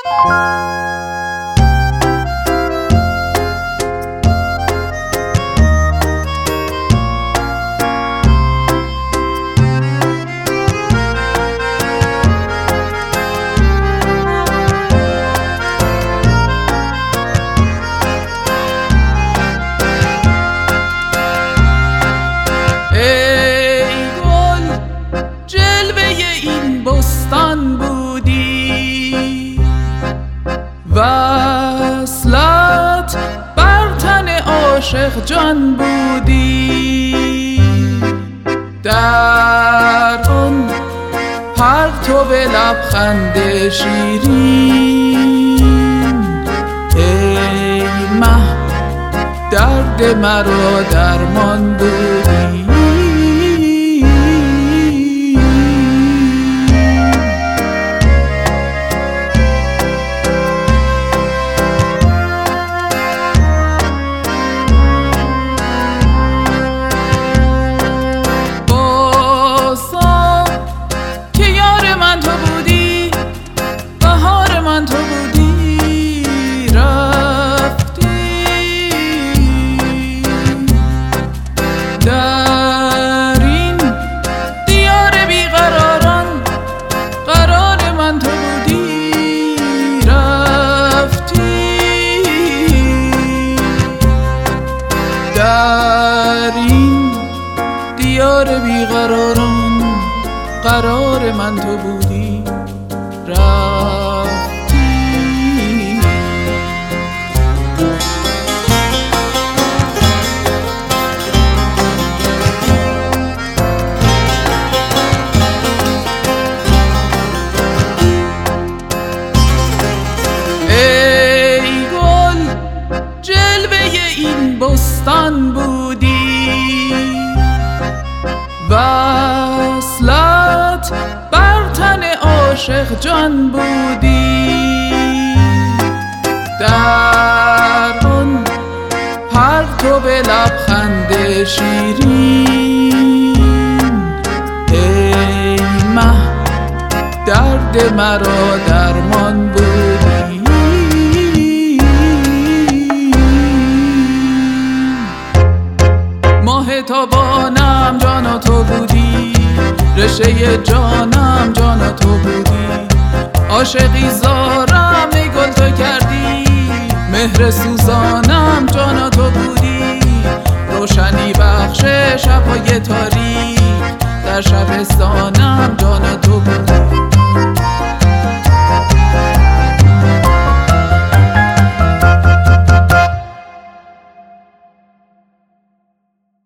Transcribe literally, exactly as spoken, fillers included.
وصلت بر تن عاشق جان بودی، در آن پرتو لبخند شیرین ای مه درد مرا درمان بودی. در این دیار بیقراران قرار من تو بودی، رفتی. در این دیار بیقراران قرار من تو بودی، رفتی. بستان بودی، وصلت بر تن عاشق جان بودی، در آن پرتو لبخند شیرین ای مه درد مرا درمان بودی. ماه تابانم جانا تو بودی، رشته جانم جانا تو بودی، عاشقی زارم ای گل تو کردی، مهر سوزانم جانا تو بودی، روشنی بخش شبهای تاریک در شبستانم جانا تو بودی.